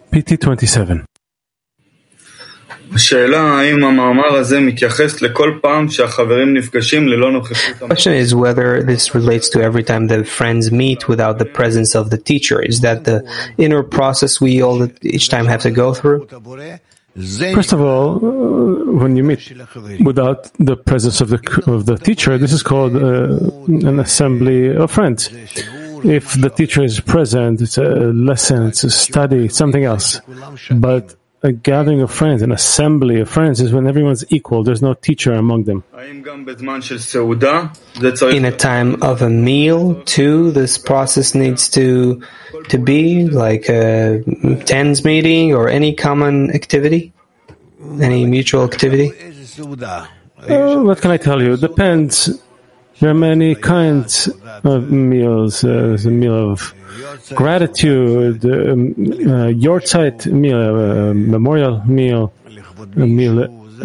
PT 27. The question is whether this relates to every time the friends meet without the presence of the teacher. Is that the inner process we all each time have to go through? First of all, when you meet without the presence of the teacher, this is called an assembly of friends. If the teacher is present, it's a lesson, it's a study, it's something else. But a gathering of friends, an assembly of friends, is when everyone's equal. There's no teacher among them. In a time of a meal, too, this process needs to be like a TENS meeting or any common activity, any mutual activity? What can I tell you? It depends. There are many kinds of meals. There's a meal of gratitude, Yortzeit meal, memorial meal, a meal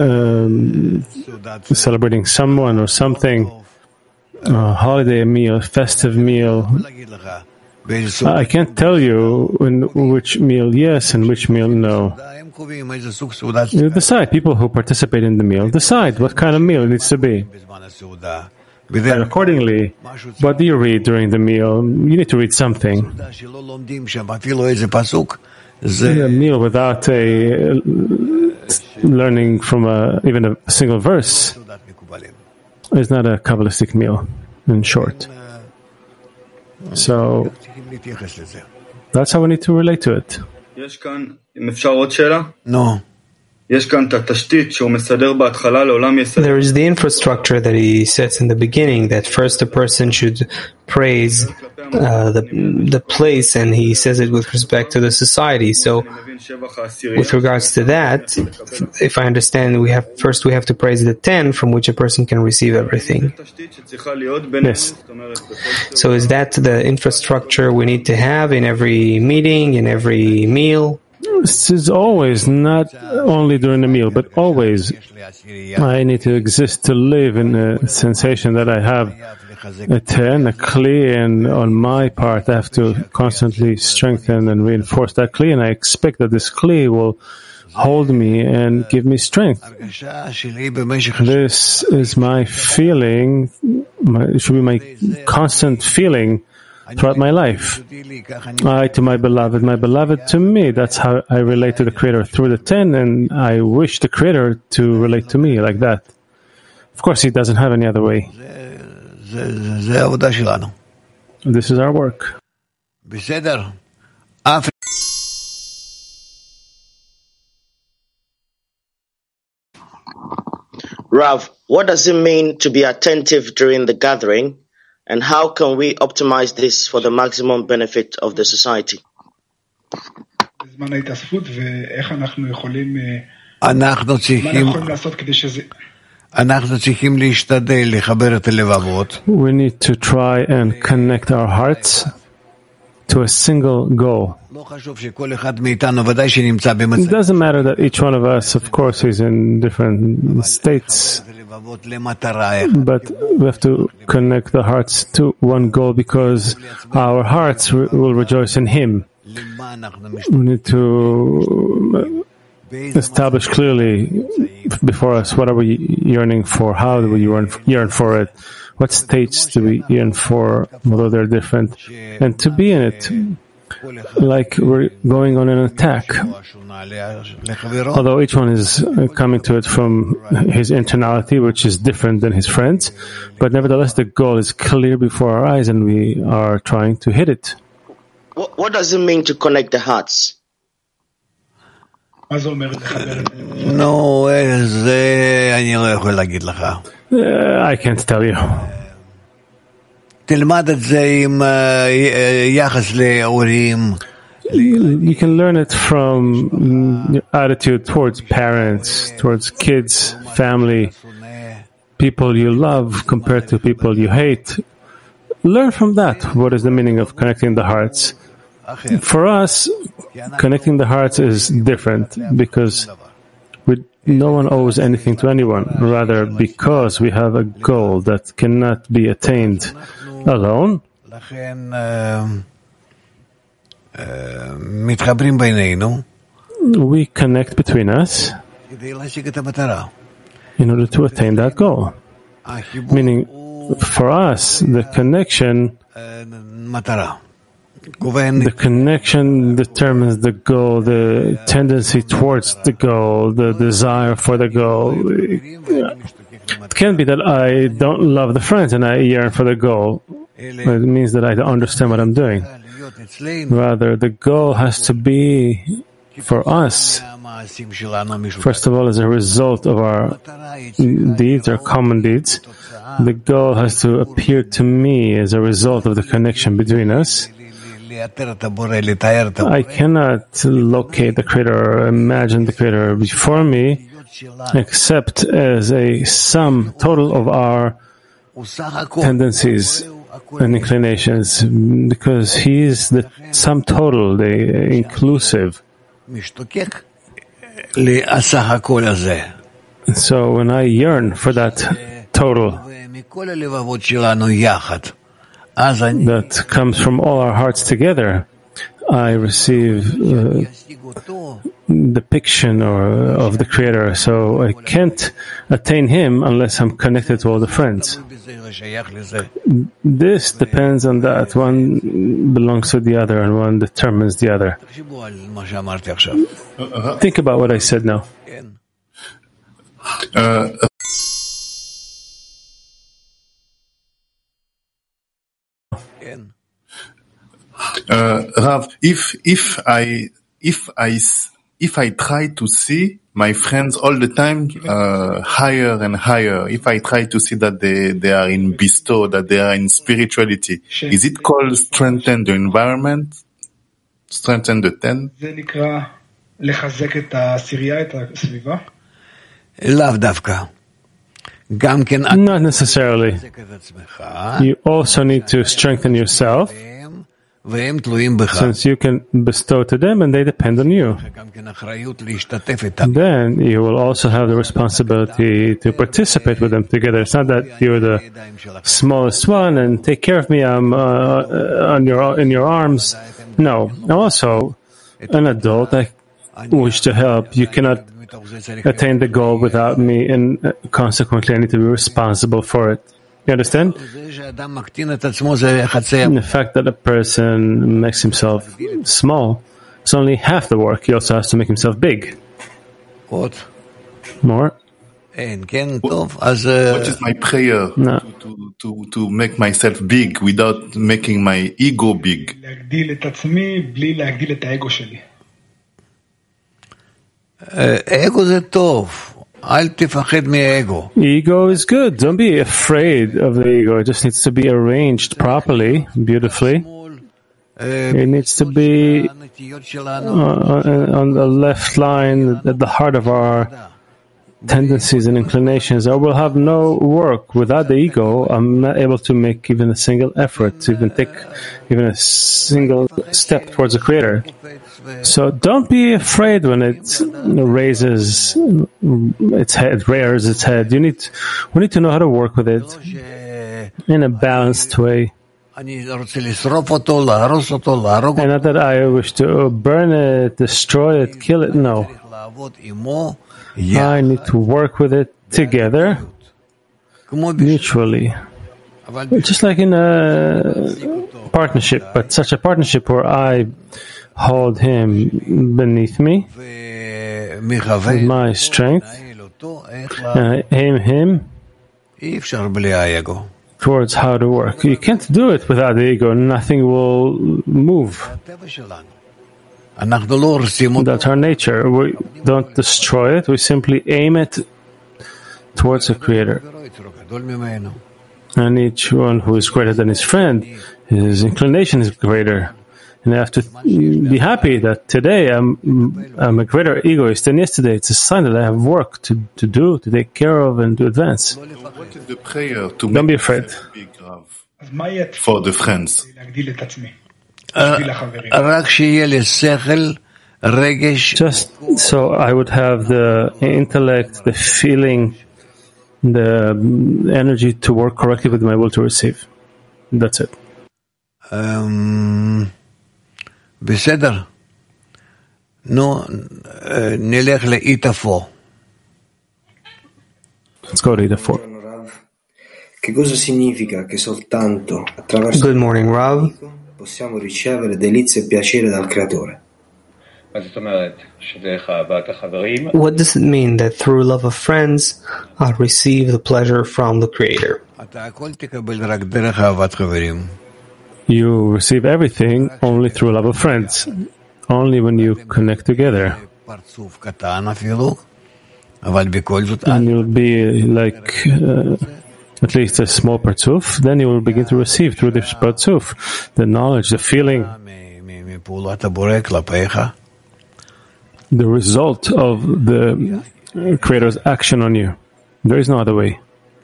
celebrating someone or something, a holiday meal, a festive meal. I can't tell you in which meal yes and which meal no. You decide. People who participate in the meal decide what kind of meal it needs to be. And accordingly, what do you read during the meal? You need to read something. A meal without learning from even a single verse is not a Kabbalistic meal, in short. So that's how we need to relate to it. No. There is the infrastructure that he sets in the beginning, that first a person should praise the place, and he says it with respect to the society. So with regards to that, if I understand, we have to praise the 10 from which a person can receive everything. Yes. So is that the infrastructure we need to have in every meeting, in every meal? This is always, not only during the meal, but always. I need to exist to live in a sensation that I have a 10, a kli, and on my part I have to constantly strengthen and reinforce that kli, and I expect that this kli will hold me and give me strength. This is my feeling, it should be my constant feeling throughout my life. I to my beloved to me. That's how I relate to the Creator, through the 10, and I wish the Creator to relate to me like that. Of course, He doesn't have any other way. This is our work. Rav, what does it mean to be attentive during the gathering? And how can we optimize this for the maximum benefit of the society? We need to try and connect our hearts to a single goal. It doesn't matter that each one of us, of course, is in different states, but we have to connect the hearts to one goal because our hearts will rejoice in Him. We need to establish clearly before us what are we yearning for, how do we yearn for it, what states do we yearn for, although they're different, and to be in it like we're going on an attack. Although each one is coming to it from his internality, which is different than his friends, but nevertheless the goal is clear before our eyes and we are trying to hit it. What does it mean to connect the hearts? No, I can't tell you. You can learn it from your attitude towards parents, towards kids, family, people you love compared to people you hate. Learn from that. What is the meaning of connecting the hearts? For us, connecting the hearts is different because no one owes anything to anyone. Rather, because we have a goal that cannot be attained alone, we connect between us in order to attain that goal. Meaning, for us, the connection determines the goal, the tendency towards the goal, the desire for the goal. It can't be that I don't love the friends and I yearn for the goal. It means that I don't understand what I'm doing. Rather, the goal has to be for us, first of all, as a result of our deeds, our common deeds. The goal has to appear to me as a result of the connection between us. I cannot locate the Creator or imagine the Creator before me except as a sum total of our tendencies and inclinations, because He is the sum total, the inclusive. So when I yearn for that total that comes from all our hearts together, I receive depiction of the Creator. So I can't attain Him unless I'm connected to all the friends. This depends on that. One belongs to the other and one determines the other. Think about what I said now. Rav, if I try to see my friends all the time higher and higher, if I try to see that they are in bestow, that they are in spirituality, is it called strengthen the environment, strengthen the ten? Not necessarily. You also need to strengthen yourself, since you can bestow to them and they depend on you. Then you will also have the responsibility to participate with them together. It's not that you're the smallest one and take care of me, I'm in your arms. No. Also, an adult, I wish to help. You cannot attain the goal without me, and consequently I need to be responsible for it. You understand? The fact that a person makes himself small is only half the work. He also has to make himself big. What? More? What is my prayer? No. To make myself big without making my ego big? Ego is good. Don't be afraid of the ego. It just needs to be arranged properly, beautifully. It needs to be on the left line, at the heart of our tendencies and inclinations, or we'll have no work. Without the ego, I'm not able to make even a single effort, to even take even a single step towards the Creator. So don't be afraid when it raises its head, rears its head. We need to know how to work with it in a balanced way. And not that I wish to burn it, destroy it, kill it. No. I need to work with it together, mutually. Just like in a partnership, but such a partnership where I hold him beneath me with my strength, and I aim him towards how to work. You can't do it without the ego. Nothing will move. That's our nature. We don't destroy it. We simply aim it towards the Creator. And each one who is greater than his friend, his inclination is greater. And I have to be happy that today I'm a greater egoist than yesterday. It's a sign that I have work to do, to take care of, and to advance. What is the prayer to Don't be afraid. For the friends? Just so I would have the intellect, the feeling, the energy to work correctly with my will to receive. That's it. נלך לאיתפו. Let's go to Ida 4. Che cosa significa che soltanto attraverso Good morning, Rav. possiamo ricevere delizia e piacere dal Creatore? What does it mean that through love of friends, I'll receive the pleasure from the Creator? You receive everything only through love of friends, only when you connect together. And you'll be like at least a small partzuf, then you will begin to receive through this partzuf the knowledge, the feeling, the result of the Creator's action on you. There is no other way.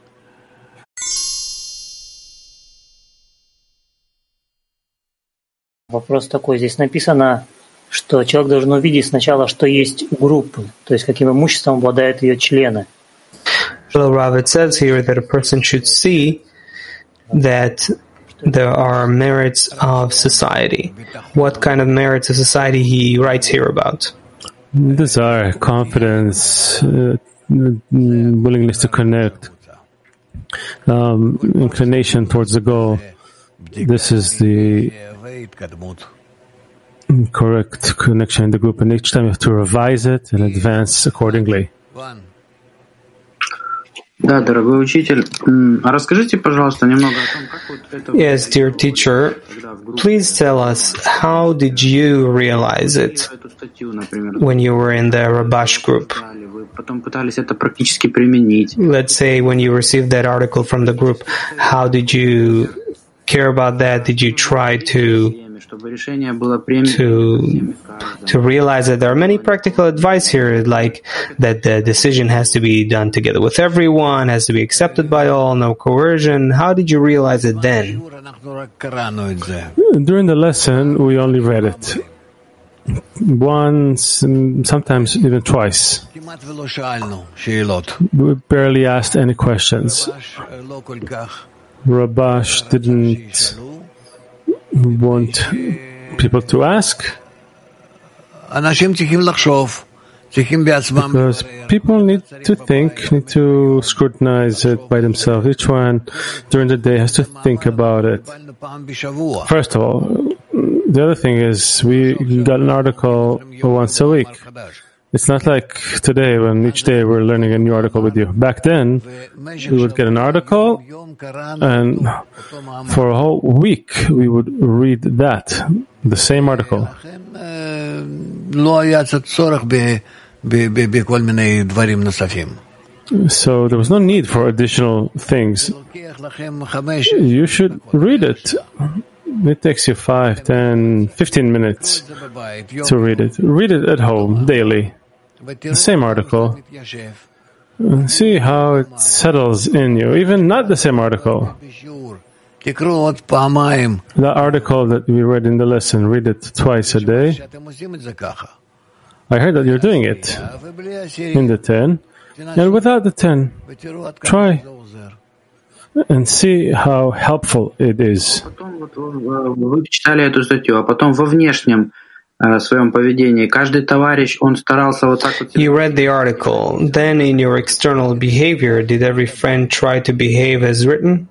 Вопрос такой. Здесь написано, что человек должен увидеть сначала, что есть у группы, то есть каким имуществом обладают ее члены. Hello, Rav. It says here that a person should see that there are merits of society. What kind of merits of society he writes here about? Desire, confidence, willingness to connect, inclination towards the goal. This is the correct connection in the group, and each time you have to revise it and advance accordingly. Да, дорогой учитель, а расскажите, пожалуйста, немного о том, как вот это... Yes, dear teacher, please tell us, how did you realize it when you were in the Rabash group? Вы потом пытались это практически применить. Let's say when you received that article from the group, how did you care about that? Did you try to realize that there are many practical advice here, like that the decision has to be done together with everyone, has to be accepted by all, no coercion. How did you realize it then? During the lesson, we only read it. Once, sometimes even twice. We barely asked any questions. Rabash didn't want people to ask, because people need to think, need to scrutinize it by themselves. Each one during the day has to think about it. First of all, the other thing is we got an article once a week. It's not like today when each day we're learning a new article with you. Back then, we would get an article, and for a whole week we would read that, the same article. So there was no need for additional things. You should read it. It takes you 5, 10, 15 minutes to read it. Read it at home, daily. The same article. See how it settles in you. Even not the same article. The article that we read in the lesson, read it twice a day. I heard that you're doing it in the 10. And without the 10, try and see how helpful it is. Вы читали эту статью, а потом во внешнем своем поведении каждый товарищ, он старался вот так вот... You read the article. Then in your external behavior, did every friend try to behave as written?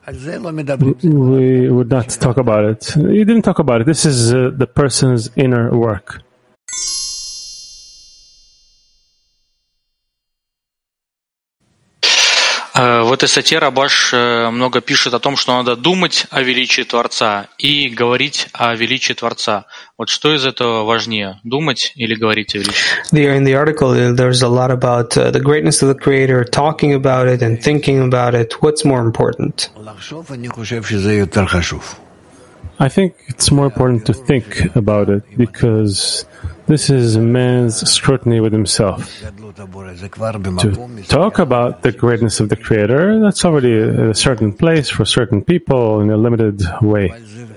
We would not talk about it. You didn't talk about it. This is the person's inner work. В этой статье Рабаш много пишет о том, что надо думать о величии Творца и говорить о величии Творца. Вот что из этого важнее, думать или говорить о величии? In the article, there's a lot about the greatness of the Creator, talking about it and thinking about it. What's more important? I think it's more important to think about it, because this is man's scrutiny with himself. To talk about the greatness of the Creator, that's already a certain place for certain people in a limited way.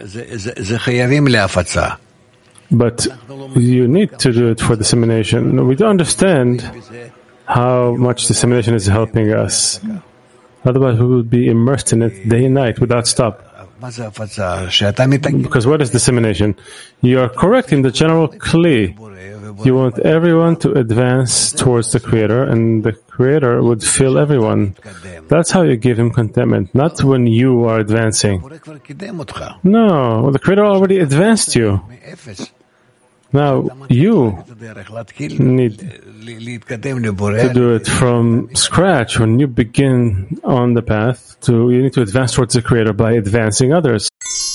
But you need to do it for dissemination. We don't understand how much dissemination is helping us. Otherwise, we would be immersed in it day and night without stop. Because what is dissemination? You are correcting the general kli. You want everyone to advance towards the Creator, and the Creator would fill everyone. That's how you give Him contentment, not when you are advancing. No, the Creator already advanced you. Now, you need to do it from scratch. When you begin on the path, you need to advance towards the Creator by advancing others.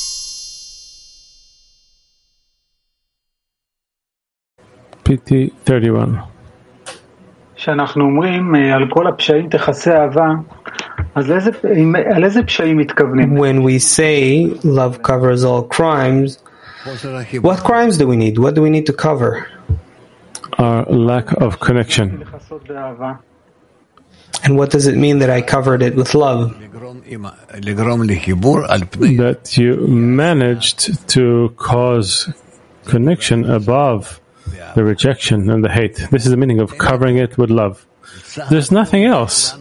PT 31. כשאנחנו אומרים על כל הפשעים תכסה אהבה, אז על איזה פשעים מתכוונים? When we say love covers all crimes, what crimes do we need? What do we need to cover? Our lack of connection. And what does it mean that I covered it with love? That you managed to cause connection above the rejection and the hate. This is the meaning of covering it with love. There's nothing else.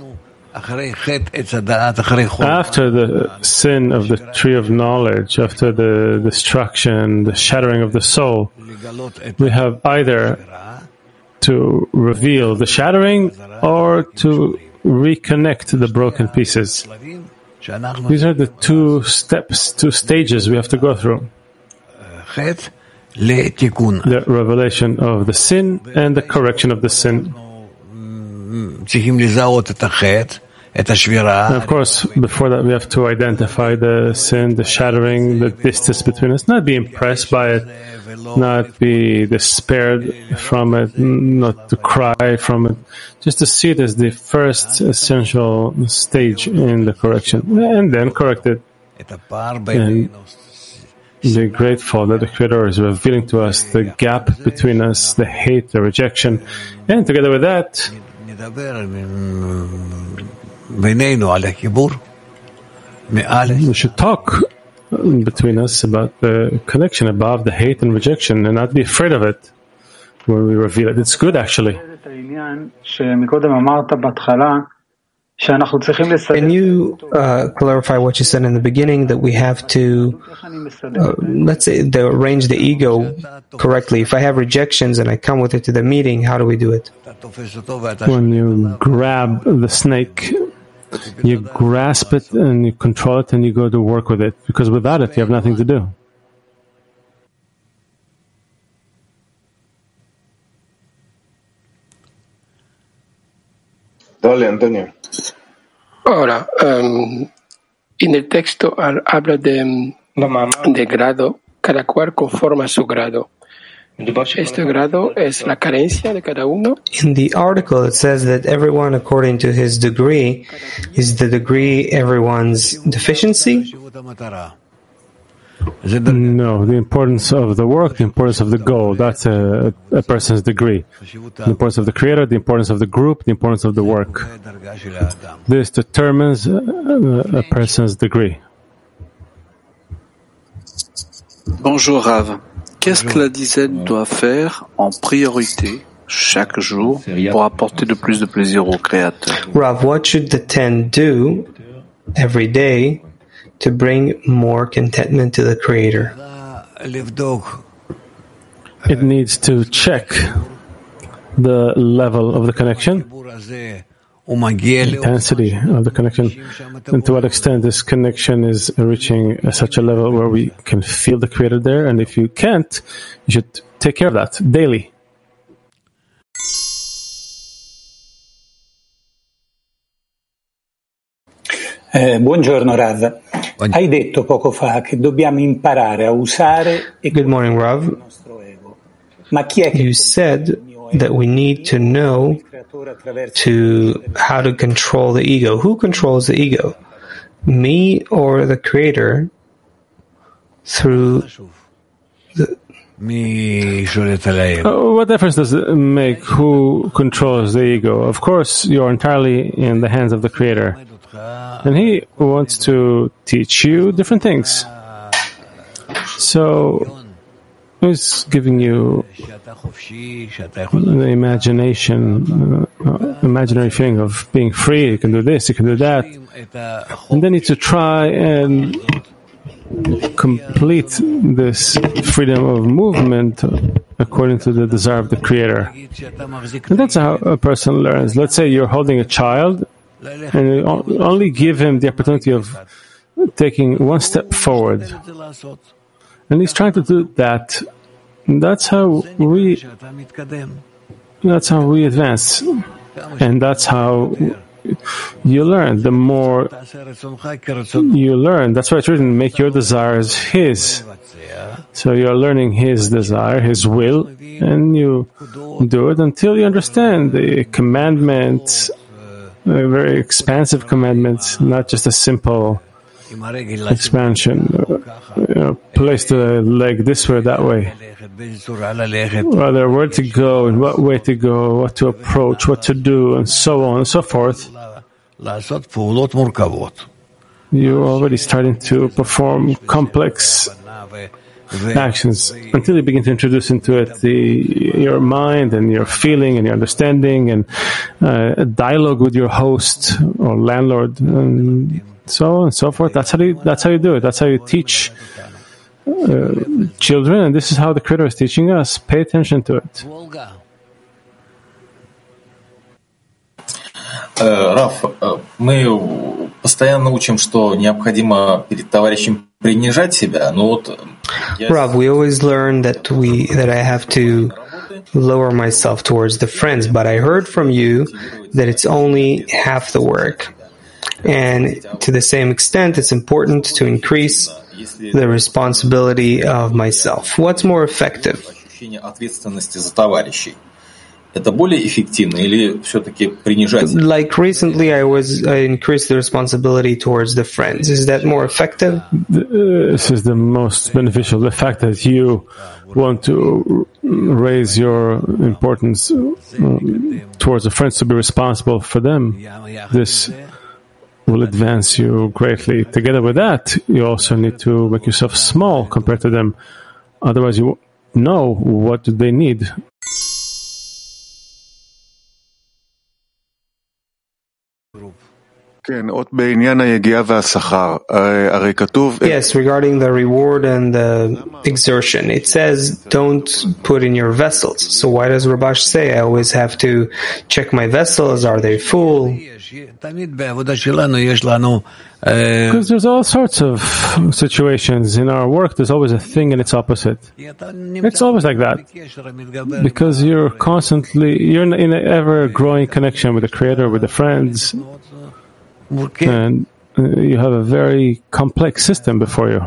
After the sin of the tree of knowledge, after the destruction, the shattering of the soul, we have either to reveal the shattering or to reconnect the broken pieces. These are the two stages we have to go through. The revelation of the sin and the correction of the sin. And of course, before that, we have to identify the sin, the shattering, the distance between us, not be impressed by it, not be despaired from it, not to cry from it, just to see it as the first essential stage in the correction, and then correct it. And be grateful that the Creator is revealing to us the gap between us, the hate, the rejection, and together with that, we should talk between us about the connection above the hate and rejection and not be afraid of it when we reveal it. It's good, actually. Can you clarify what you said in the beginning, that we have to, let's say, arrange the ego correctly? If I have rejections and I come with it to the meeting, how do we do it? When you grab the snake, you grasp it and you control it and you go to work with it, because without it, you have nothing to do. Dale, Antonio. Ahora, en el texto habla de grado, cada cual conforme a su grado. ¿Este grado es la carencia de cada uno? In the article, it says that everyone, according to his degree, is the degree everyone's deficiency? No, the importance of the work, the importance of the goal, that's a person's degree. The importance of the Creator, the importance of the group, the importance of the work. This determines a person's degree. Bonjour Rav. Qu'est-ce que la dizaine doit faire en priorité chaque jour pour apporter de plus de plaisir au Créateur? Rav, what should the 10 do every day to bring more contentment to the Creator? It needs to check the level of the connection, intensity of the connection, and to what extent this connection is reaching such a level where we can feel the Creator there. And if you can't, you should take care of that daily. Buongiorno Rav. Hai detto poco fa che dobbiamo imparare a usare e Good morning, Rav. Ma chi è che You said that we need to know how to control the ego. Who controls the ego? Me or the Creator through the... What difference does it make who controls the ego? Of course, you're entirely in the hands of the Creator. And He wants to teach you different things. So, He's giving you the imaginary feeling of being free. You can do this, you can do that. And then you need to try and complete this freedom of movement according to the desire of the Creator. And that's how a person learns. Let's say you're holding a child and you only give him the opportunity of taking one step forward. And he's trying to do that. That's how we advance. And that's how you learn. The more you learn, that's why it's written, make your desires His. So you're learning His desire, His will, and you do it until you understand the commandments, very expansive commandments, not just a simple expansion. Place the leg this way or that way. Rather, where to go, in what way to go, what to approach, what to do, and so on and so forth. You're already starting to perform complex actions until you begin to introduce into it your mind and your feeling and your understanding and a dialogue with your host or landlord and so on and so forth. That's how you do it. That's how you teach children, and this is how the Creator is teaching us. Pay attention to it. Раф, мы постоянно учим, что необходимо перед товарищем принижать себя, но вот... Rav, we always learn that I have to lower myself towards the friends, but I heard from you that it's only half the work. And to the same extent, it's important to increase the responsibility of myself. What's more effective? Like recently, I increased the responsibility towards the friends. Is that more effective? This is the most beneficial. The fact that you want to raise your importance towards the friends, to be responsible for them, this will advance you greatly. Together with that, you also need to make yourself small compared to them. Otherwise, you know what they need. Yes, regarding the reward and the exertion, it says don't put in your vessels. So why does Rabash say I always have to check my vessels? Are they full? Because there's all sorts of situations. In our work, there's always a thing and its opposite. It's always like that. Because you're in an ever-growing connection with the Creator, with the friends. And you have a very complex system before you.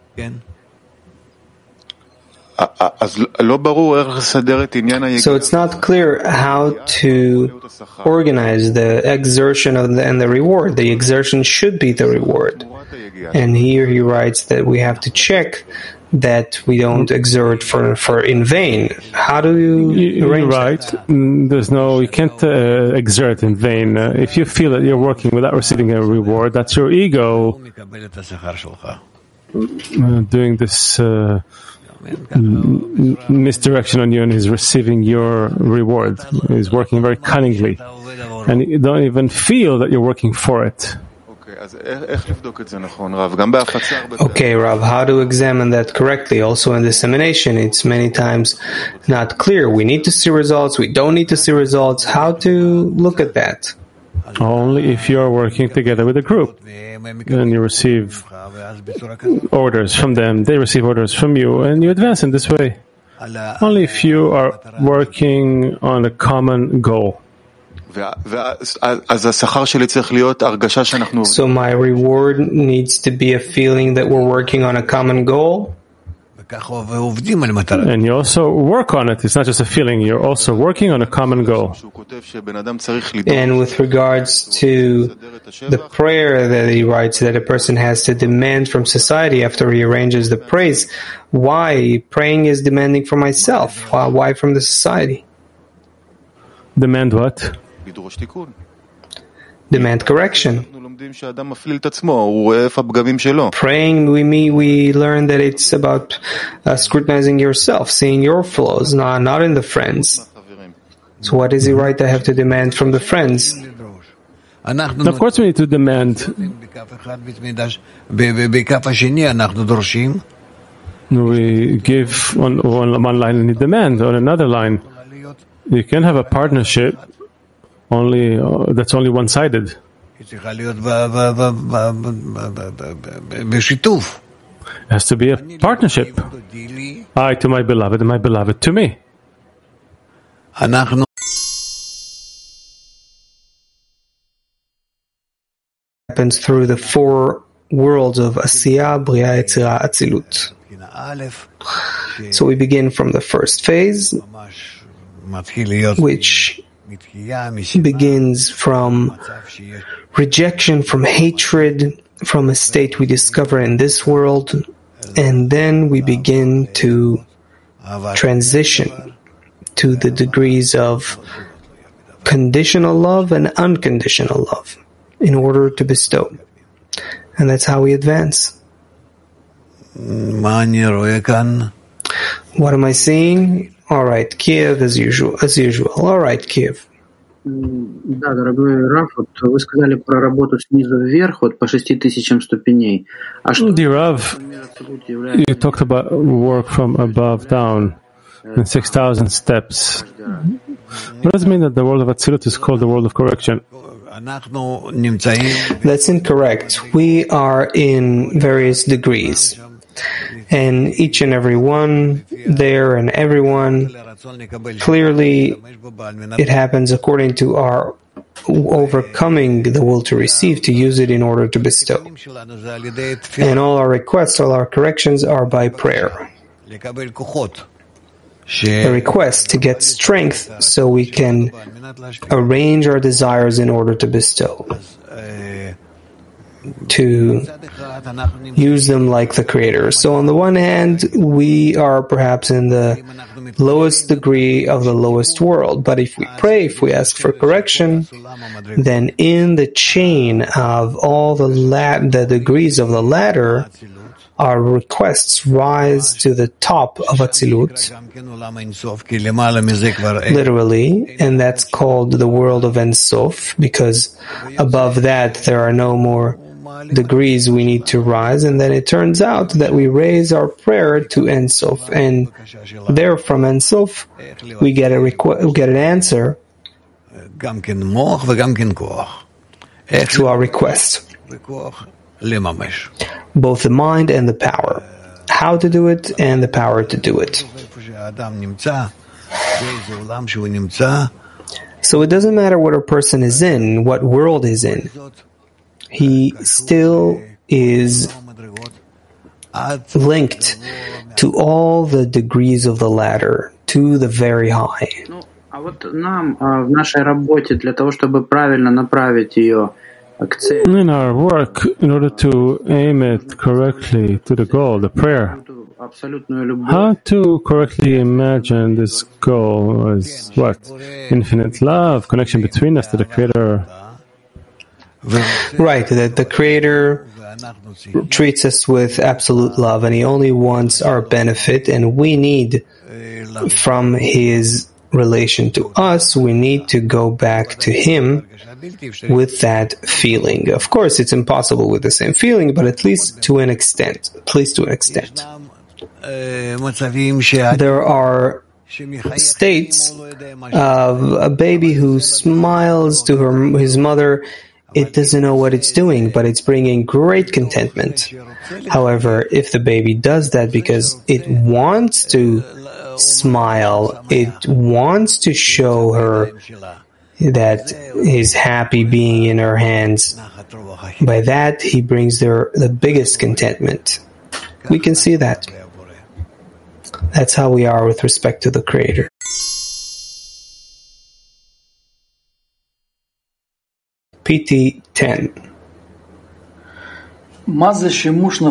So it's not clear how to organize the exertion and the reward. The exertion should be the reward. And here he writes that we have to check that we don't exert for in vain. How do you arrange that? You can't exert in vain. If you feel that you're working without receiving a reward, that's your ego doing this misdirection on you, and he's receiving your reward. He's working very cunningly, and you don't even feel that you're working for it. Okay, Rav, how to examine that correctly? Also in dissemination, it's many times not clear. We need to see results, we don't need to see results. How to look at that? Only if you are working together with a group. Then you receive orders from them, they receive orders from you, and you advance in this way. Only if you are working on a common goal. So my reward needs to be a feeling that we're working on a common goal? And you also work on it. It's not just a feeling. You're also working on a common goal. And with regards to the prayer that he writes, that a person has to demand from society after he arranges the praise, why? Praying is demanding from myself. Why from the society? Demand what? Demand correction. Praying, we learn that it's about scrutinizing yourself, seeing your flaws, not in the friends. So what is it right I have to demand from the friends? Of course we need to demand. We give on one line and demand on another line. You can have a partnership that's only one-sided. It has to be a partnership. I to my beloved and my beloved to me. Happens through the four worlds of Asiya, Bria, Yetzirah, Atzilut. So we begin from the first phase, which begins from rejection, from hatred, from a state we discover in this world, and then we begin to transition to the degrees of conditional love and unconditional love in order to bestow. And that's how we advance. What am I seeing? All right, Kiev as usual. All right, Kiev. Да, дорогой Рав, вот вы сказали про работу снизу вверх, вот по 6000 ступеней. А что? Dear Rav, you talked about work from above down in 6,000 steps. What does it mean that the world of Atzilut is called the world of correction? That's incorrect. We are in various degrees. And each and every one there and everyone, clearly it happens according to our overcoming the will to receive, to use it in order to bestow. And all our requests, all our corrections are by prayer. A request to get strength so we can arrange our desires in order to bestow, to use them like the Creator. So on the one hand, we are perhaps in the lowest degree of the lowest world, but if we pray, if we ask for correction, then in the chain of all the degrees of the ladder, our requests rise to the top of Atzilut, literally, and that's called the world of Ein Sof, because above that there are no more degrees we need to rise, and then it turns out that we raise our prayer to Ein Sof, and there from Ein Sof we get an answer to our request. Both the mind and the power. How to do it and the power to do it. So it doesn't matter what a person is in, what world he's in. He still is linked to all the degrees of the ladder, to the very high. А вот нам в нашей работе для того, чтобы правильно направить ее к цели. In our work, in order to aim it correctly to the goal, the prayer, how to correctly imagine this goal as what? Infinite love, connection between us to the Creator. Right, that the Creator treats us with absolute love and He only wants our benefit, and we need from His relation to us, we need to go back to Him with that feeling. Of course, it's impossible with the same feeling, but at least to an extent. There are states of a baby who smiles to his mother. It doesn't know what it's doing, but it's bringing great contentment. However, if the baby does that because it wants to smile, it wants to show her that he's happy being in her hands, by that he brings her the biggest contentment. We can see that. That's how we are with respect to the Creator. PT 10. What does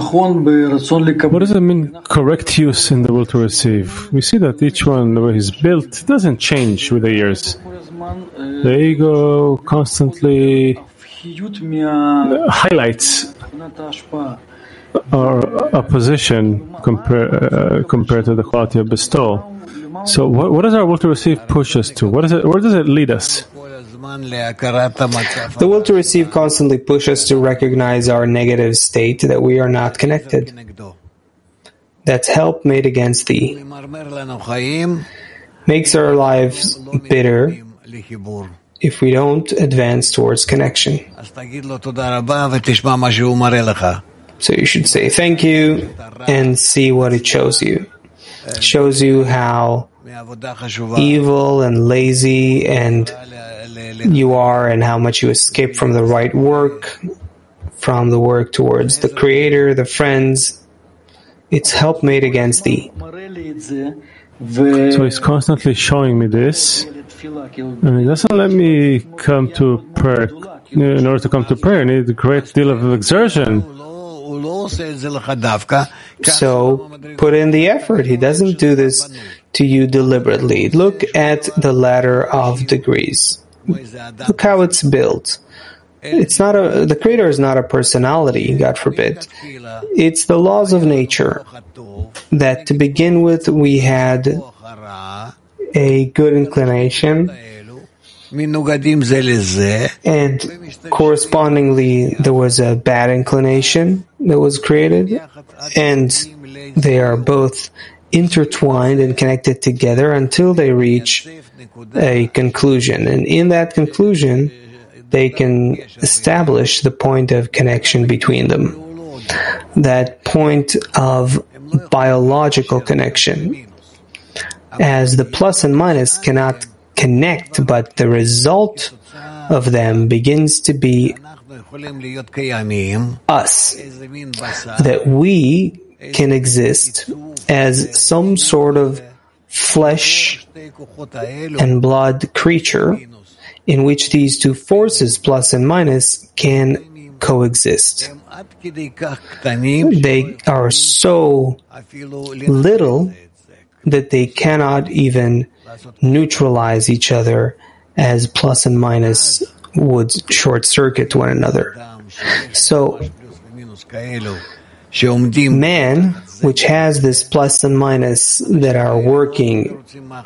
it mean, correct use in the will to receive? We see that each one, the way he's built, doesn't change with the years. The ego constantly highlights our opposition compared to the quality of bestowal. So what does our will to receive push us to? Where does it lead us? The will to receive constantly pushes us to recognize our negative state, that we are not connected. That's help made against thee. Makes our lives bitter if we don't advance towards connection. So you should say thank you and see what it shows you. It shows you how evil and lazy and you are, and how much you escape from the right work, from the work towards the Creator, the friends. It's help made against thee. So he's constantly showing me this, and he doesn't let me come to prayer. In order to come to prayer, I need a great deal of exertion. So put in the effort. He doesn't do this to you deliberately. Look at the ladder of degrees. Look how it's built. The Creator is not a personality, God forbid. It's the laws of nature that to begin with we had a good inclination, and correspondingly there was a bad inclination that was created, and they are both intertwined and connected together until they reach a conclusion. And in that conclusion, they can establish the point of connection between them, that point of biological connection. As the plus and minus cannot connect, but the result of them begins to be us, that we can exist as some sort of flesh and blood creature in which these two forces, plus and minus, can coexist. They are so little that they cannot even neutralize each other, as plus and minus would short-circuit one another. So, man, which has this plus and minus that are working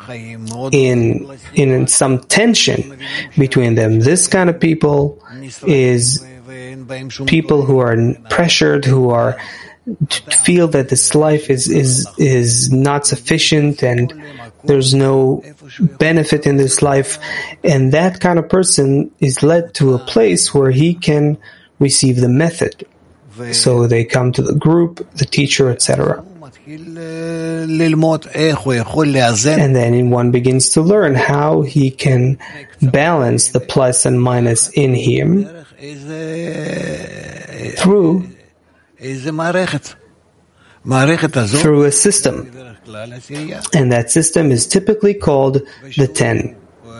in some tension between them, this kind of people is people who are pressured, who are feel that this life is not sufficient and there's no benefit in this life, and that kind of person is led to a place where he can receive the method. So they come to the group, the teacher, etc. And then one begins to learn how he can balance the plus and minus in him through a system. And that system is typically called the 10.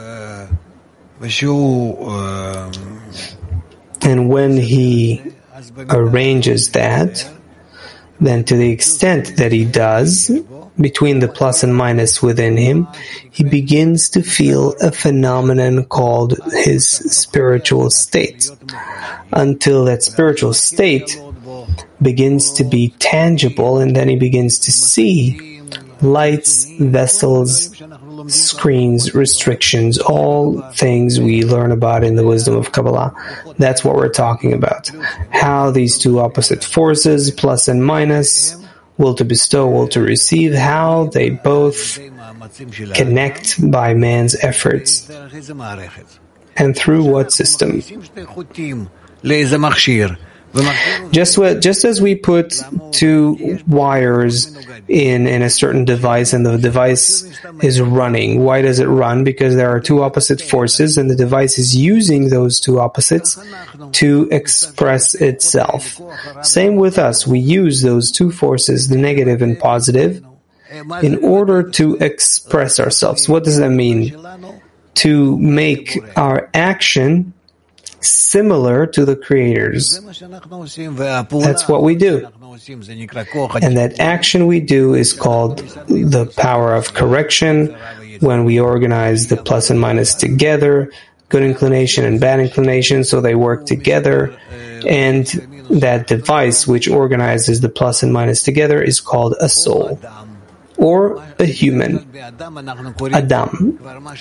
And when he arranges that, then to the extent that he does, between the plus and minus within him, he begins to feel a phenomenon called his spiritual state, until that spiritual state begins to be tangible, and then he begins to see lights, vessels, screens, restrictions, all things we learn about in the wisdom of Kabbalah. That's what we're talking about. How these two opposite forces, plus and minus, will to bestow, will to receive, how they both connect by man's efforts. And through what system? Just as we put two wires in a certain device and the device is running. Why does it run? Because there are two opposite forces and the device is using those two opposites to express itself. Same with us. We use those two forces, the negative and positive, in order to express ourselves. What does that mean? To make our action similar to the Creator's. That's what we do. And that action we do is called the power of correction, when we organize the plus and minus together, good inclination and bad inclination, so they work together. And that device which organizes the plus and minus together is called a soul. or a human, Adam.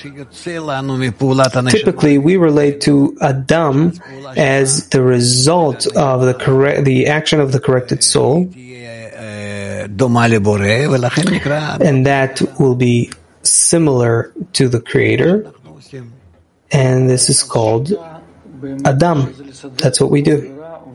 Typically, we relate to Adam as the result of the action of the corrected soul, and that will be similar to the Creator, and this is called Adam. That's what we do.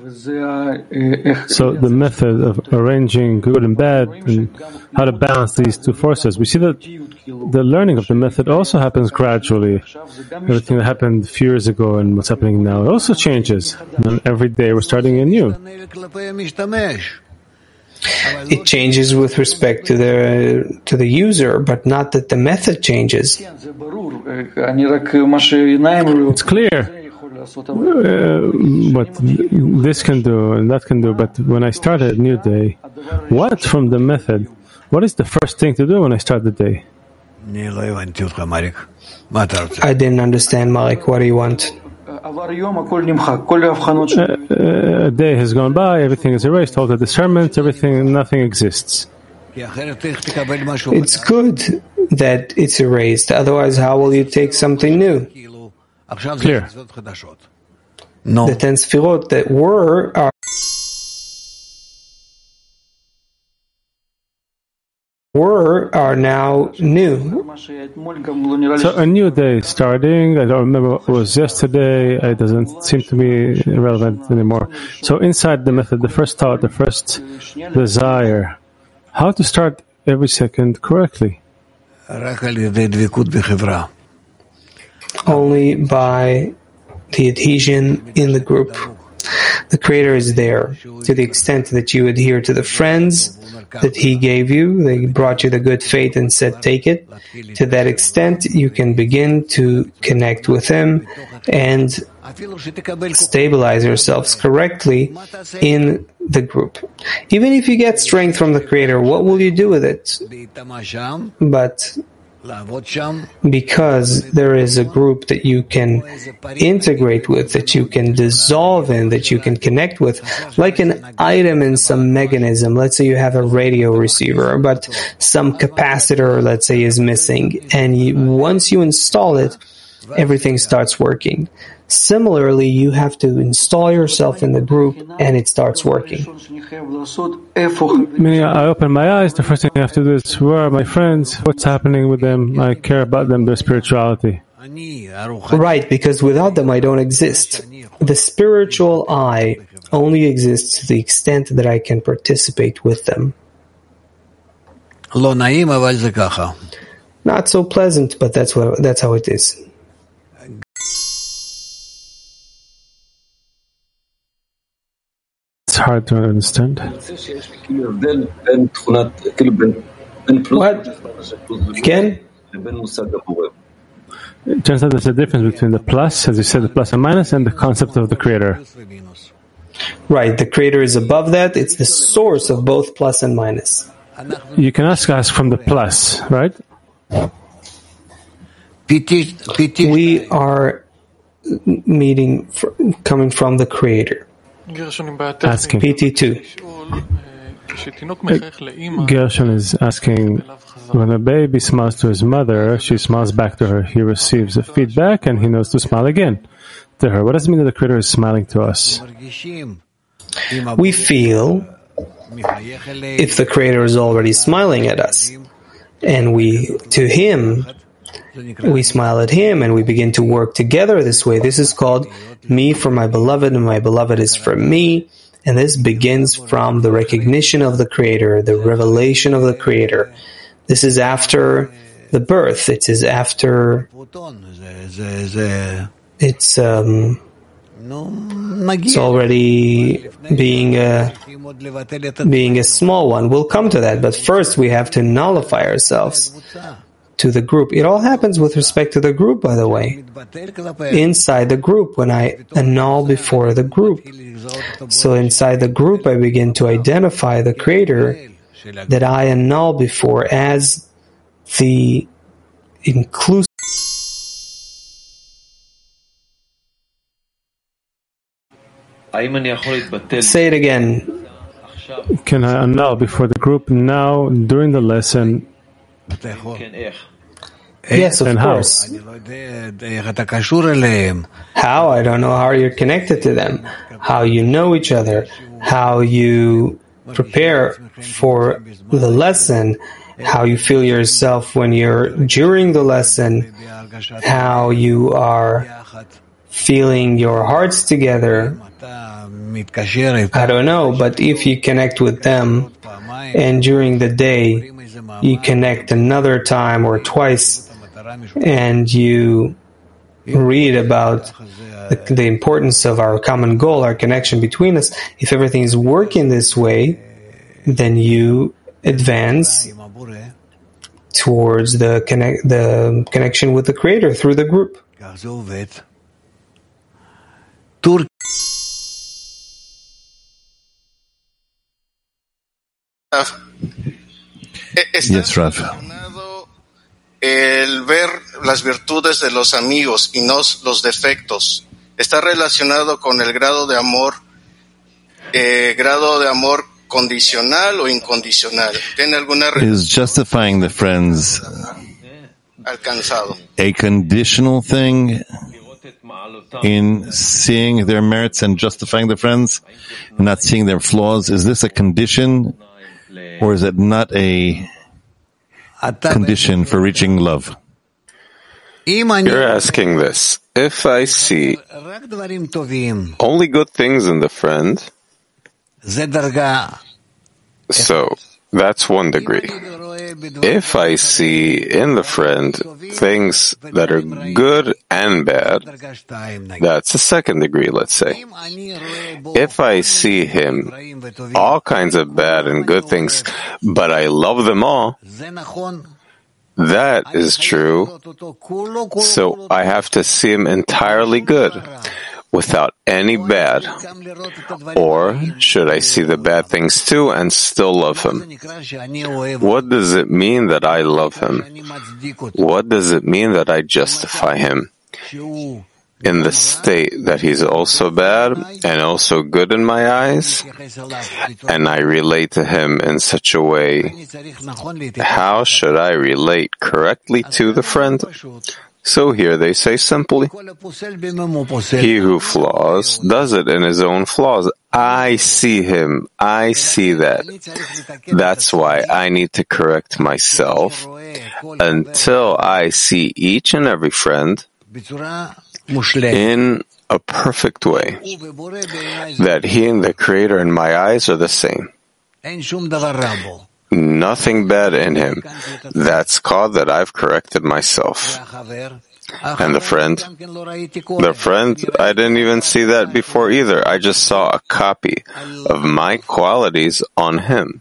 So the method of arranging good and bad and how to balance these two forces, we see that the learning of the method also happens gradually. Everything that happened a few years ago and what's happening now, it also changes. And every day we're starting anew. It changes with respect to the user, but not that the method changes. It's clear what this can do and that can do, but when I start a new day, what from the method? What is the first thing to do when I start the day? I didn't understand, Malik. What do you want? A day has gone by, everything is erased, all the discernment, everything, nothing exists. It's good that it's erased, otherwise how will you take something new? Clear. The 10 Sfirot that were are now new. So a new day is starting. I don't remember what was yesterday. It doesn't seem to be relevant anymore. So inside the method, the first thought, the first desire, how to start every second correctly? Only by the adhesion in the group. The Creator is there to the extent that you adhere to the friends that He gave you. They brought you the good faith and said, take it. To that extent, you can begin to connect with Him and stabilize yourselves correctly in the group. Even if you get strength from the Creator, what will you do with it? But because there is a group that you can integrate with, that you can dissolve in, that you can connect with, like an item in some mechanism. Let's say you have a radio receiver, but some capacitor, let's say, is missing, and once you install it, everything starts working. Similarly, you have to install yourself in the group and it starts working. Meaning, I open my eyes, the first thing I have to do is, where are my friends? What's happening with them? I care about them, their spirituality. Right, because without them I don't exist. The spiritual I only exists to the extent that I can participate with them. Not so pleasant, but that's how it is. It's hard to understand. What? Again? It turns out there's a difference between the plus, as you said, the plus and minus, and the concept of the Creator. Right, the Creator is above that. It's the source of both plus and minus. You can ask from the plus, right? We are coming from the Creator. Asking. PT2. Gershon is asking, when a baby smiles to his mother, she smiles back to her. He receives a feedback and he knows to smile again to her. What does it mean that the Creator is smiling to us? We feel if the Creator is already smiling at us, and we smile at Him, and we begin to work together this way. This is called me for my beloved, and my beloved is for me. And this begins from the recognition of the Creator, the revelation of the Creator. This is after the birth. It is after. It's already being a small one. We'll come to that, but first we have to nullify ourselves to the group. It all happens with respect to the group, by the way. Inside the group, when I annul before the group. So inside the group, I begin to identify the Creator that I annul before as the inclusive. Say it again. can I annul before the group now during the lesson? Yes, of course. How? I don't know how you're connected to them, how you know each other, how you prepare for the lesson, how you feel yourself when you're during the lesson, how you are feeling your hearts together. I don't know, but if you connect with them and during the day you connect another time or twice and you read about the importance of our common goal, our connection between us, if everything is working this way, then you advance towards the connection with the Creator through the group. Yes, Rav. El ver las virtudes de los amigos y no los defectos está relacionado con el grado de amor condicional o incondicional. ¿Tiene alguna Is justifying the friends alcanzado? A conditional thing in seeing their merits and justifying the friends and not seeing their flaws? Is this a condition or is it not a condition for reaching love? You're asking this. If I see only good things in the friend, so that's 1 degree. If I see in the friend things that are good and bad, that's a 2nd degree, let's say. If I see him all kinds of bad and good things, but I love them all, that is true. So I have to see him entirely good, without any bad. Or should I see the bad things too and still love him? What does it mean that I love him? What does it mean that I justify him? In the state that he's also bad and also good in my eyes, and I relate to him in such a way, how should I relate correctly to the friend? So here they say simply, he who flaws does it in his own flaws. I see him. I see that. That's why I need to correct myself until I see each and every friend in a perfect way, that he and the Creator in my eyes are the same. Nothing bad in him. That's called that I've corrected myself. And the friend, I didn't even see that before either. I just saw a copy of my qualities on him.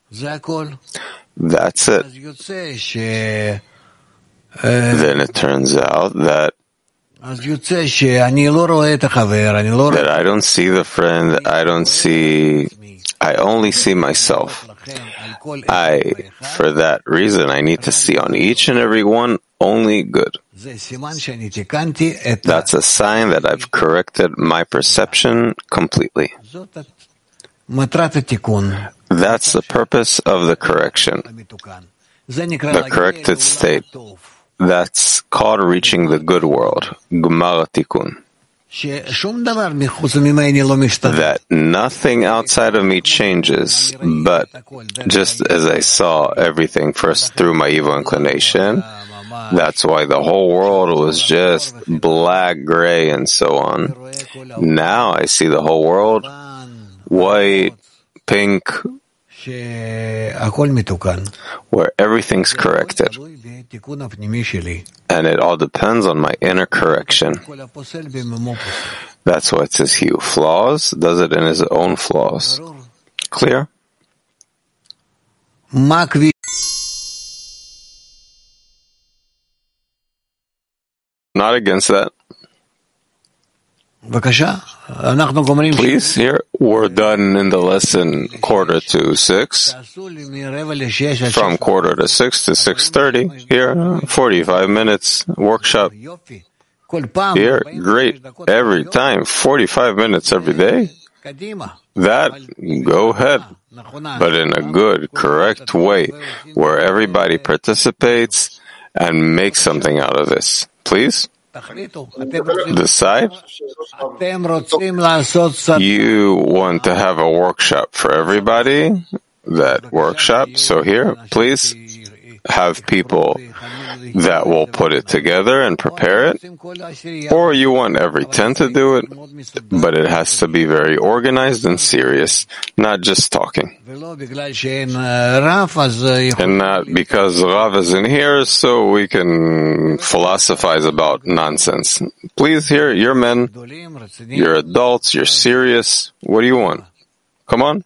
That's it. Then it turns out that I don't see the friend, I only see myself. For that reason, I need to see on each and every one only good. That's a sign that I've corrected my perception completely. That's the purpose of the correction. The corrected state. That's called reaching the good world. Gmar Tikun. That nothing outside of me changes, but just as I saw everything first through my evil inclination, that's why the whole world was just black, gray, and so on. Now I see the whole world white, pink, where everything's corrected. And it all depends on my inner correction. That's why it says he who flaws does it in his own flaws. Clear? Not against that. Please, here, we're done in the lesson 5:45. From 5:45 to 6:30, here, 45 minutes workshop. Here, great, every time, 45 minutes every day. That, go ahead. but in a good, correct way, where everybody participates and makes something out of this. Please? Decide. You want to have a workshop for everybody, that workshop. So here, please have people that will put it together and prepare it. Or you want every 10 to do it, but it has to be very organized and serious, not just talking. And not because Rav is in here so we can philosophize about nonsense. Please, here, you're men, you're adults, you're serious. What do you want? Come on.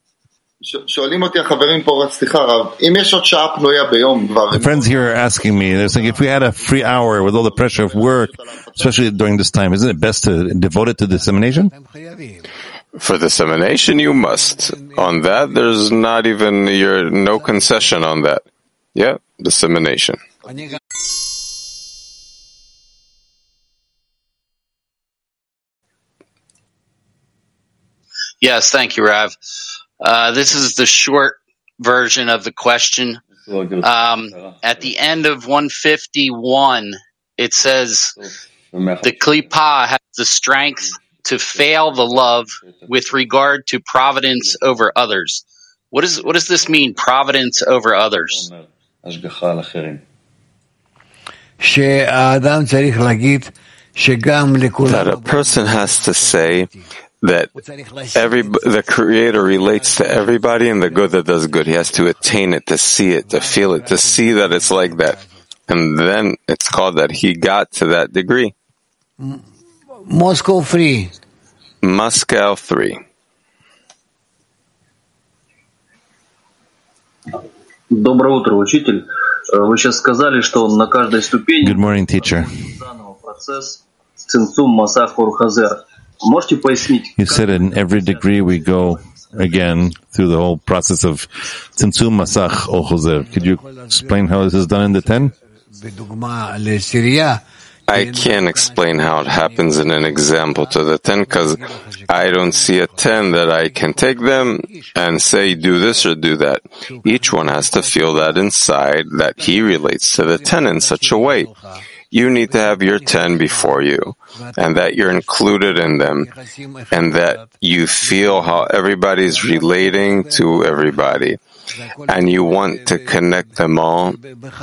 The friends here are asking me, they're saying, if we had a free hour with all the pressure of work, especially during this time, isn't it best to devote it to dissemination? For dissemination, you must. On that, there's not even no concession on that. Yeah, dissemination. Yes, thank you, Rav. This is the short version of the question. At the end of 151, it says, the Klippa has the strength to fail the love with regard to providence over others. What does this mean, providence over others? That a person has to say that the Creator relates to everybody and the good that does good. He has to attain it, to see it, to feel it, to see that it's like that. And then it's called that he got to that degree. Moscow 3. Moscow 3. Доброе утро, учитель. Вы сейчас сказали, что на каждой ступени Good morning, teacher. заново процесс цимцум масах орхазер. Можете пояснить? You said in every degree we go again through the whole process of Tzimtzum Masach or Choser. Could you explain how this is done in the 10? I can't explain how it happens in an example to the 10 because I don't see a 10 that I can take them and say do this or do that. Each one has to feel that inside that he relates to the 10 in such a way. You need to have your 10 before you, and that you're included in them, and that you feel how everybody's relating to everybody, and you want to connect them all.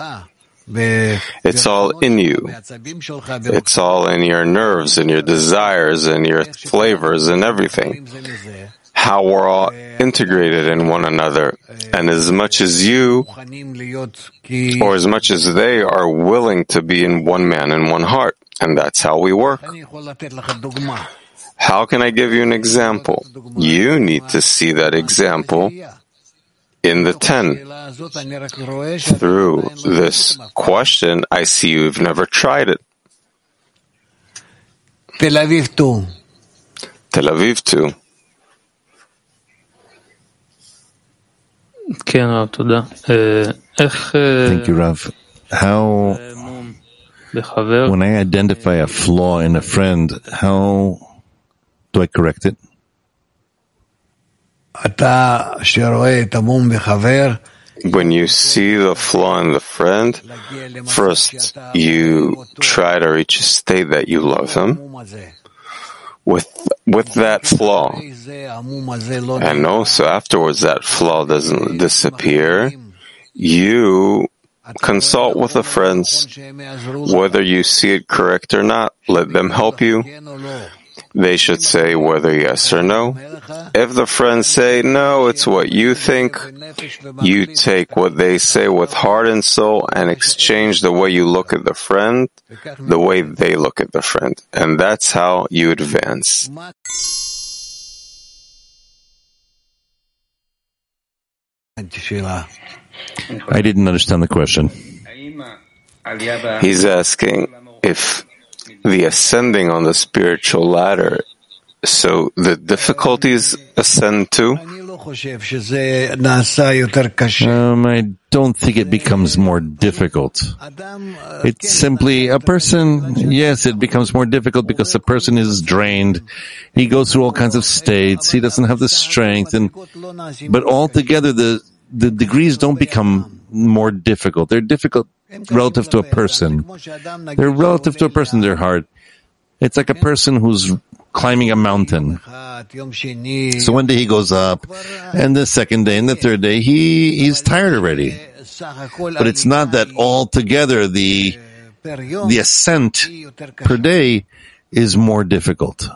It's all in you. It's all in your nerves and your desires and your flavors and everything. How we're all integrated in one another. And as much as you, or as much as they, are willing to be in one man and one heart. And that's how we work. How can I give you an example? You need to see that example in the 10. Through this question, I see you've never tried it. Tel Aviv 2. Tel Aviv 2. Thank you, Rav. How, when I identify a flaw in a friend, how do I correct it? When you see the flaw in the friend, first you try to reach a state that you love him with that flaw. And also afterwards that flaw doesn't disappear. You consult with the friends, whether you see it correct or not. Let them help you. They should say whether yes or no. If the friends say no, it's what you think, you take what they say with heart and soul and exchange the way you look at the friend, the way they look at the friend. And that's how you advance. I didn't understand the question. He's asking if the ascending on the spiritual ladder, so the difficulties ascend too? I don't think it becomes more difficult. It's simply a person, yes, it becomes more difficult because the person is drained. He goes through all kinds of states. He doesn't have the strength. But altogether, the degrees don't become more difficult. They're difficult relative to a person. They're relative to a person, they're hard. It's like a person who's climbing a mountain. So one day he goes up, and the second day and the third day he's tired already. But it's not that altogether the ascent per day is more difficult.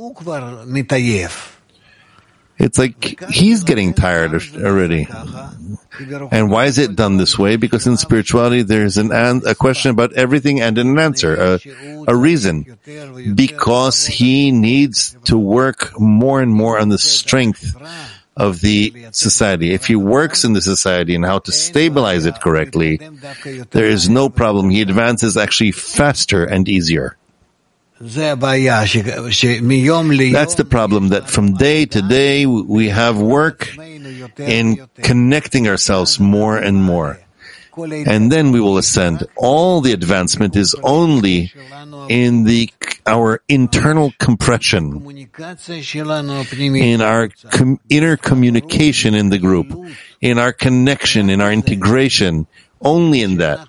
It's like he's getting tired already. And why is it done this way? Because in spirituality there's a question about everything and an answer, a reason. Because he needs to work more and more on the strength of the society. If he works in the society and how to stabilize it correctly, there is no problem. He advances actually faster and easier. That's the problem, that from day to day we have work in connecting ourselves more and more. And then we will ascend. All the advancement is only in our internal compression, in our inner communication in the group, in our connection, in our integration, only in that.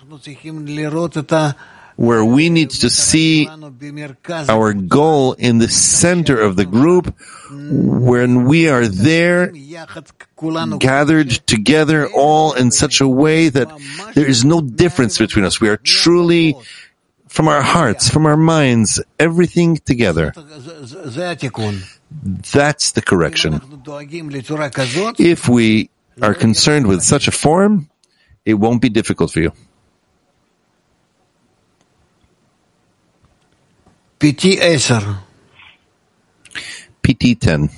Where we need to see our goal in the center of the group, when we are there, gathered together all in such a way that there is no difference between us. We are truly, from our hearts, from our minds, everything together. That's the correction. If we are concerned with such a form, it won't be difficult for you. PT 10. PT 10.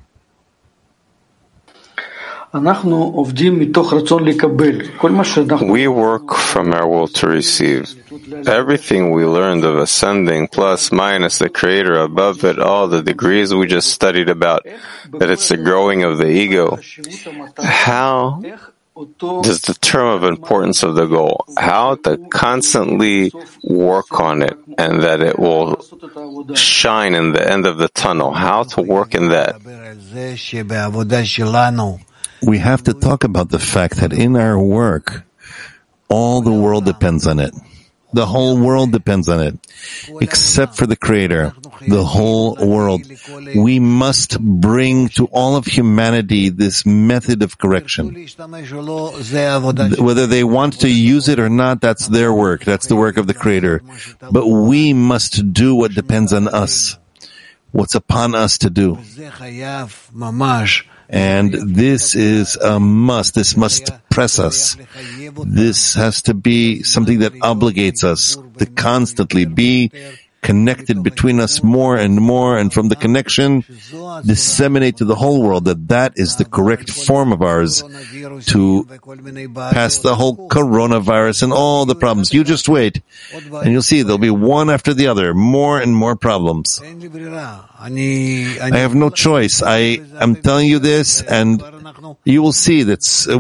We work from our will to receive. Everything we learned of ascending, plus, minus, the Creator, above it, all the degrees we just studied about, that it's the growing of the ego. How does the term of importance of the goal, how to constantly work on it and that it will shine in the end of the tunnel, how to work in that. We have to talk about the fact that in our work, all the world depends on it. The whole world depends on it, except for the Creator, the whole world. We must bring to all of humanity this method of correction. Whether they want to use it or not, that's their work. That's the work of the Creator. But we must do what depends on us, what's upon us to do. And this is a must. This must press us. This has to be something that obligates us to constantly be connected between us more, and from the connection, disseminate to the whole world that is the correct form of ours to pass the whole coronavirus and all the problems. You just wait, and you'll see there'll be one after the other, more and more problems. I have no choice. I'm telling you this, and you will see that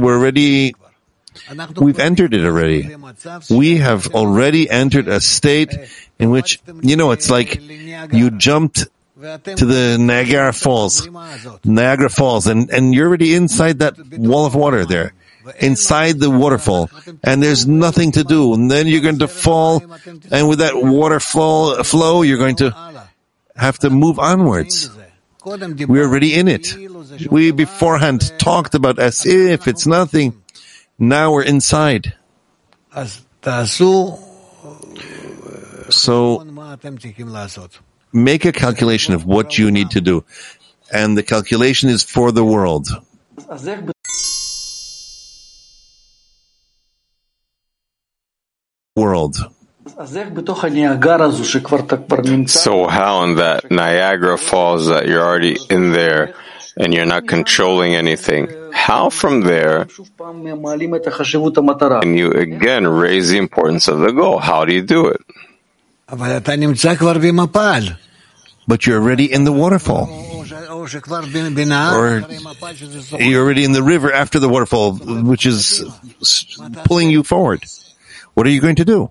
we've entered it already. We have already entered a state in which, it's like you jumped to the Niagara Falls, and you're already inside that wall of water there, inside the waterfall, and there's nothing to do. And then you're going to fall, and with that water flow, you're going to have to move onwards. We're already in it. We beforehand talked about as if it's nothing. Now we're inside. So make a calculation of what you need to do. And the calculation is for the world. So how in that Niagara Falls that you're already in there and you're not controlling anything, how from there can you again raise the importance of the goal? How do you do it? But you're already in the waterfall. Or you're already in the river after the waterfall, which is pulling you forward. What are you going to do?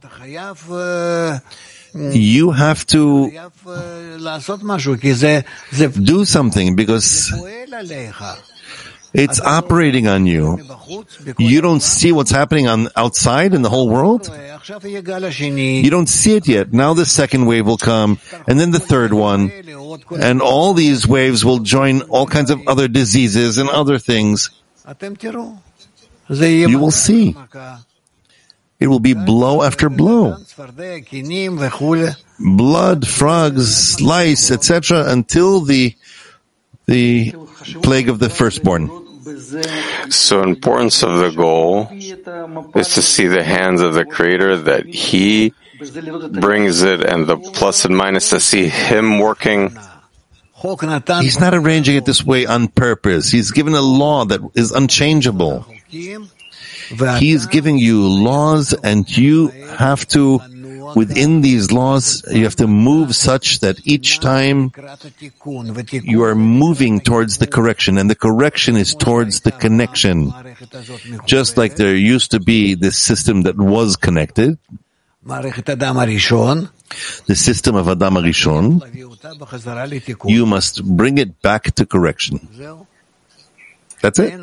You have to do something because it's operating on you. You don't see what's happening outside in the whole world. You don't see it yet. Now the second wave will come, and then the third one, and all these waves will join all kinds of other diseases and other things. You will see. It will be blow after blow. Blood, frogs, lice, etc., until the plague of the firstborn. So importance of the goal is to see the hands of the Creator, that He brings it, and the plus and minus, to see Him working. He's not arranging it this way on purpose. He's given a law that is unchangeable. He's giving you laws, and you have to, within these laws, you have to move such that each time you are moving towards the correction, and the correction is towards the connection. Just like there used to be this system that was connected, the system of Adam HaRishon, you must bring it back to correction. That's it.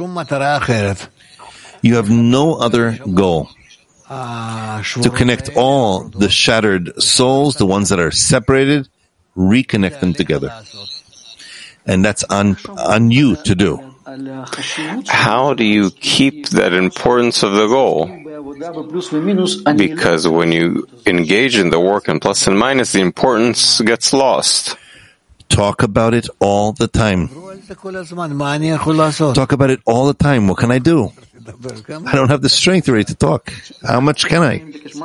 You have no other goal. To connect all the shattered souls, the ones that are separated, reconnect them together. And that's on you to do. How do you keep that importance of the goal? Because when you engage in the work in plus and minus, the importance gets lost. Talk about it all the time. Talk about it all the time. What can I do? I don't have the strength already to talk. How much can I?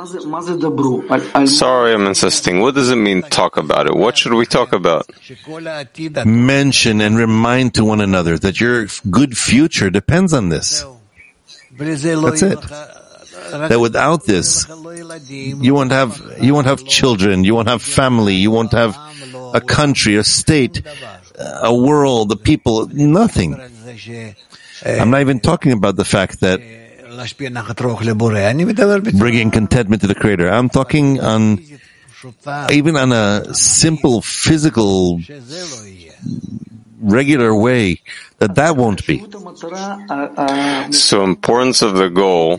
Sorry, I'm insisting. What does it mean, talk about it? What should we talk about? Mention and remind to one another that your good future depends on this. That's it. That without this, you won't have children, you won't have family, you won't have a country, a state, a world, a people, nothing. I'm not even talking about the fact that bringing contentment to the Creator. I'm talking even on a simple, physical, regular way, that won't be. So importance of the goal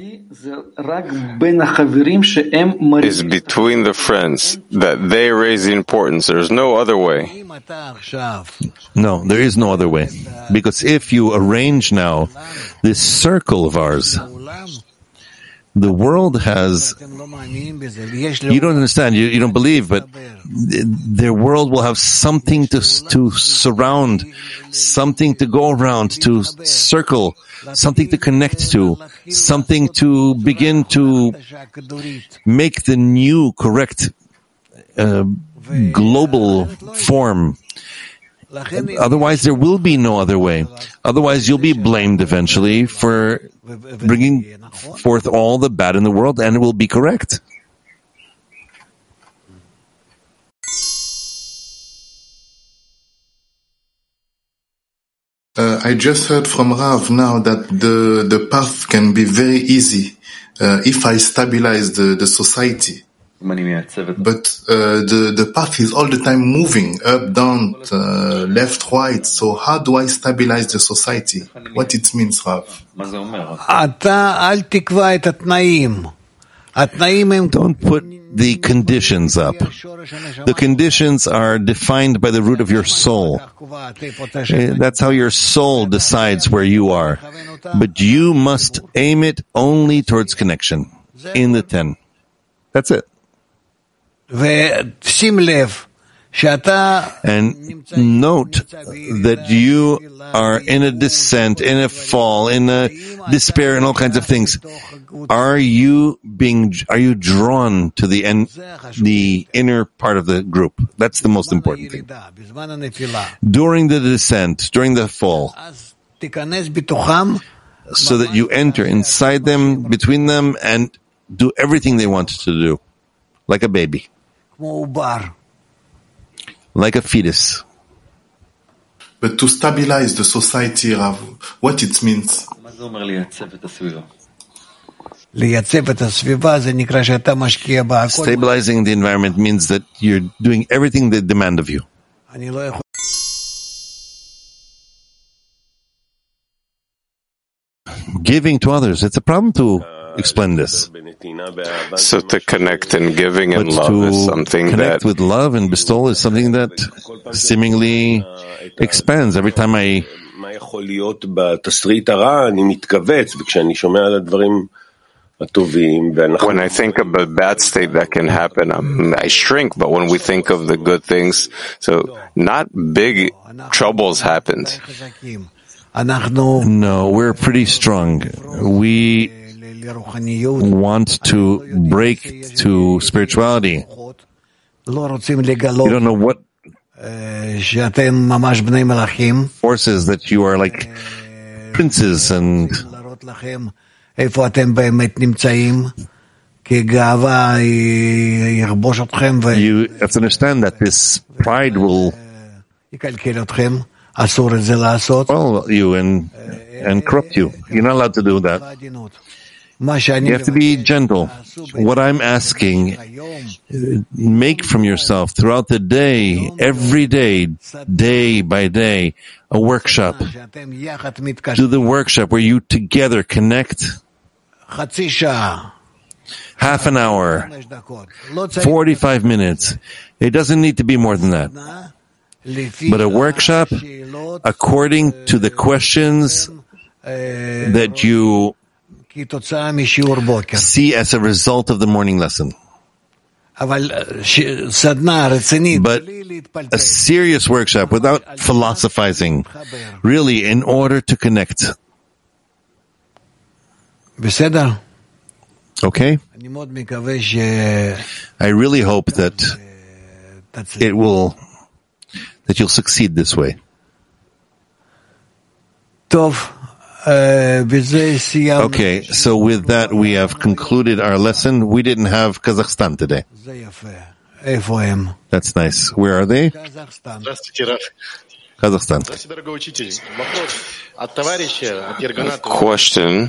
is between the friends, that they raise the importance. There's no other way. No, there is no other way. Because if you arrange now this circle of ours, the world has, you don't understand, you don't believe, but their world will have something to surround, something to go around, to circle, something to connect to, something to begin to make the new correct global form. Otherwise, there will be no other way. Otherwise, you'll be blamed eventually for bringing forth all the bad in the world, and it will be correct. I just heard from Rav now that the path can be very easy if I stabilize the society. But the path is all the time moving up, down, left, right. So how do I stabilize the society? What it means, Rav? Don't put the conditions up. The conditions are defined by the root of your soul. That's how your soul decides where you are. But you must aim it only towards connection in the 10. That's it. And note that you are in a descent, in a fall, in a despair, and all kinds of things. Are you drawn to the inner part of the group? That's the most important thing. During the descent, during the fall, so that you enter inside them, between them, and do everything they want to do, like a baby. Like a fetus. But to stabilize the society, Rav, what it means? Stabilizing the environment means that you're doing everything they demand of you. Giving to others, it's a problem to explain this. So to connect in giving and love is something connect with love and bestowal is something that seemingly expands every time I. When I think of a bad state that can happen, I shrink, but when we think of the good things, so not big troubles happened. No, we're pretty strong. We want to break to spirituality. You don't know what forces that you are like princes and you have to understand that this pride will follow you and corrupt you. You're not allowed to do that. You have to be gentle. What I'm asking, make from yourself throughout the day, every day, day by day, a workshop. Do the workshop where you together connect. Half an hour, 45 minutes. It doesn't need to be more than that. But a workshop according to the questions that you see as a result of the morning lesson. But a serious workshop without philosophizing, really in order to connect. Okay? I really hope that you'll succeed this way. Okay, so with that we have concluded our lesson. We didn't have Kazakhstan today. That's nice. Where are they? Kazakhstan. Question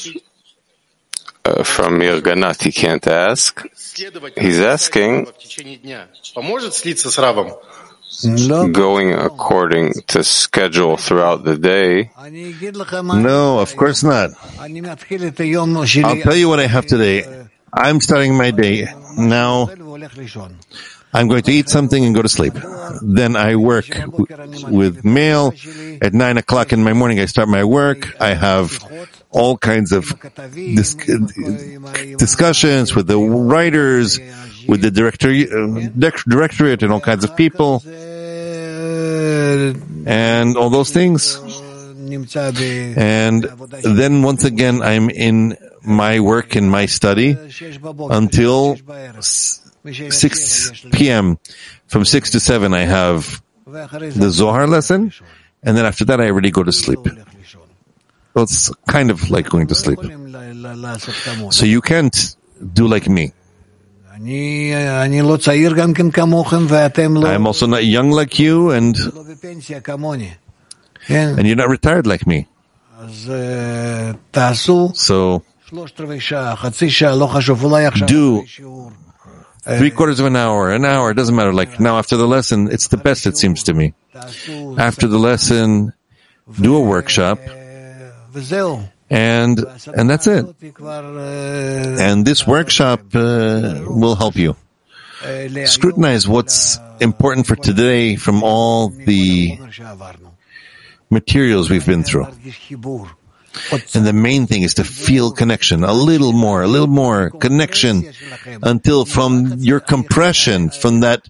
from Yirganat. He can't ask. He's asking, going according to schedule throughout the day. No, of course not. I'll tell you what I have today. I'm starting my day. Now, I'm going to eat something and go to sleep. Then I work with mail. At 9 o'clock in my morning, I start my work. I have all kinds of discussions with the writers, with the directorate and all kinds of people, and all those things. And then once again, I'm in my work, in my study, until 6 p.m. From 6 to 7, I have the Zohar lesson, and then after that, I already go to sleep. So it's kind of like going to sleep. So you can't do like me. I'm also not young like you, and you're not retired like me. So do 3/4 of an hour, it doesn't matter. Like now after the lesson, it's the best, it seems to me. After the lesson, do a workshop, and that's it. And this workshop will help you scrutinize what's important for today from all the materials we've been through. And the main thing is to feel connection, a little more connection, until from your compression, from that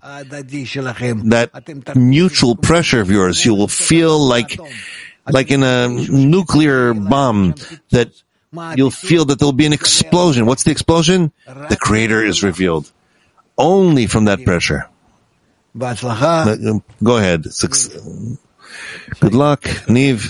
mutual pressure of yours, you will feel like in a nuclear bomb, that you'll feel that there'll be an explosion. What's the explosion? The Creator is revealed. Only from that pressure. Go ahead. Good luck, Niv.